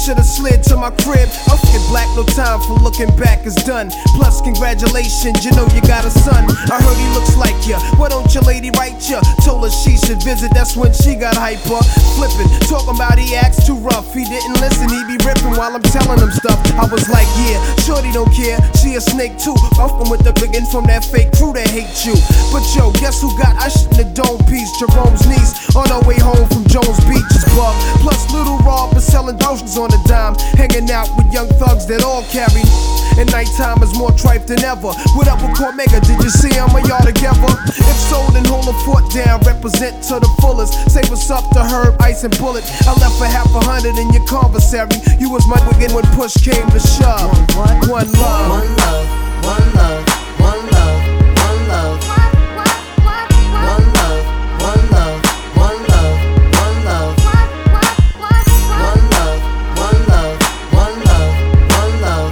should've slid to my crib. I'll get black, no time for looking back is done. Plus, congratulations, you know you got a son. I heard he looks like ya, why don't your lady write ya? Told her she should visit, that's when she got hyper. Flippin', talking about he acts too rough. He didn't listen, he be rippin' while I'm telling him stuff. I was like, yeah, shorty don't care, she a snake too. Fuckin' with the biggin' from that fake crew that hate you. But yo, guess who got us in the dome piece? Jerome's niece, on her way home from Jones Beach's Bug. Plus Little Rob is selling dotions on a dime, hanging out with young thugs that all carry. And nighttime is more tripe than ever. What up with Cormega? Did you see him? Are y'all together? If so, then hold the fort down, represent to the fullest. Say what's up to Herb, Ice and Bullet. I left for $100 in your commissary. You was my wicked when push came to shove. One love. One love, one love, one love, one love. One love, one love, one love, one love. One love, one love, one love, one love.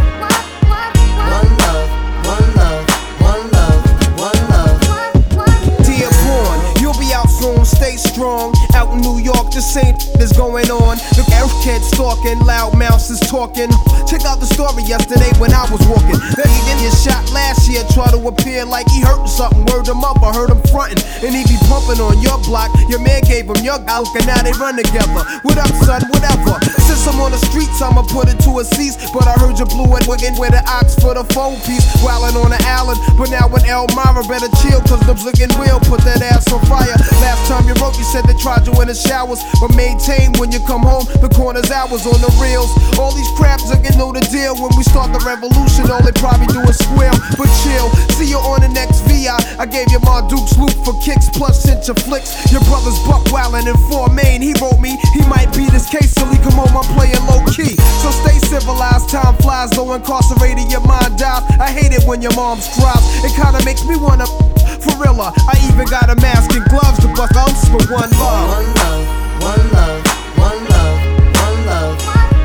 One love, one love, one love, one love. Dear Born, you'll be out soon, stay strong. Out in New York, the same is going on. The kids stalking, loud mouths is talking. Check out the story yesterday when I was walking. Then he didn't get shot last year, try to appear like he hurtin' something. Word him up, I heard him frontin'. And he be pumping on your block. Your man gave him your alk, and now they run together. What up, son? Whatever. Since I'm on the streets, I'ma put it to a cease. But I heard you blew it wiggin' with the ox for the phone piece. Wildin' on the island, but now with Elmira, better chill, cause the looking real. Put that ass on fire. Last time you wrote, you said they tried you in the showers. But maintain when you come home, the corner's hours on the reels. All these craps are know the deal. When we start the revolution, all they probably do is squeal. But chill, see you on the next VI. I gave you my Duke's loop for kicks, plus sent your flicks. Your brother's buck wildin' in 4 Main. He wrote me, he might beat his case till he come home. I'm playing low key. So stay civilized, time flies, though incarcerated, your mind dies. I hate it when your mom's cries. It kinda makes me wanna for real. I even got a mask and gloves to bust out for one love. One love, one love, one love, one love.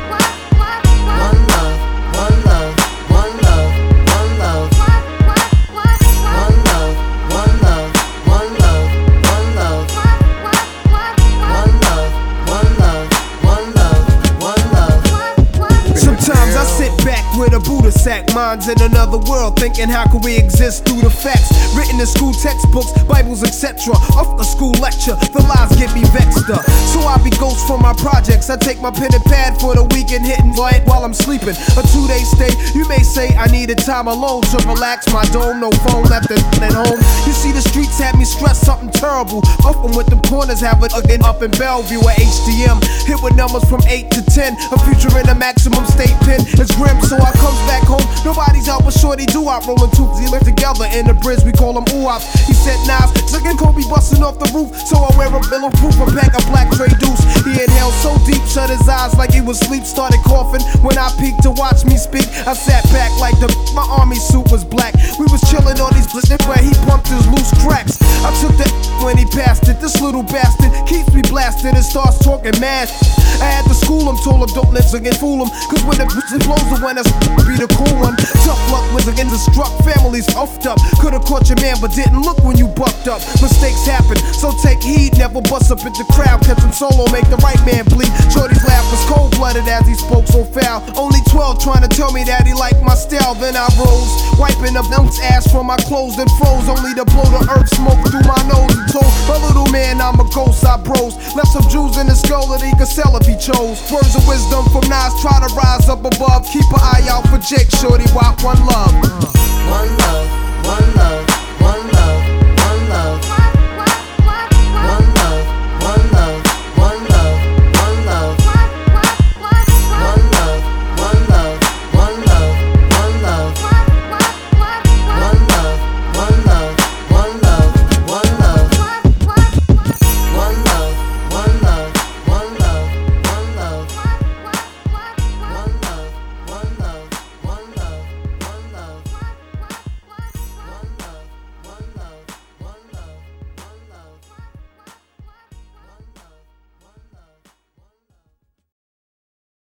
One love, one love, one love, one love. One love, one love, one love, one love. One love, one love, one love, one love. Sometimes I sit back with a Buddha sack, minds in another world, thinking how can we exist through the facts written in school textbooks, Bibles, etc. Off a school lecture, the lies get me vexed up. So I be ghost from my projects. I take my pen and pad for the weekend, hitting light while I'm sleeping. A 2-day stay, you may say I needed time alone to relax my dome. No phone left at home. You see the streets had me stressed something terrible. Often with the corners have it again up in Bellevue at HDM. Hit with numbers from 8 to 10. A future in a maximum state pen. It's grim, so I comes back home. Nobody's out but shorty do I rolling two live together in the bridge. We call them oops. He said Nas, second Kobe busting off the roof. So I wear a bulletproof and pack a black tray deuce. He inhaled so deep, shut his eyes like he was asleep. Started coughing when I peeked to watch me speak. I sat back like my army suit was black. We was chilling on these blizzards where he pumped his loose cracks. I took the when he passed it. This little bastard keeps me blasted and starts talking mad. I had to school him, told him don't listen and fool him. Cause when the blows the one that's be the cool one. Tough luck was against the struck, families offed up. Could've caught your man but didn't look when you bucked up. Mistakes happen, so take heed, never bust up at the crowd. Catch him solo, make the right man bleed. Shorty's laugh was cold-blooded as he spoke so foul. Only 12 trying to tell me that he liked my style. Then I rose, wiping up Nump's ass from my clothes and froze. Only to blow the earth smoke through my nose and told my little man I'm a ghost. I bros, left some jewels in his skull that he could sell if he chose. Words of wisdom from Nas, try to rise up above. Keep an eye out for Jake, shorty, walk one love. One love.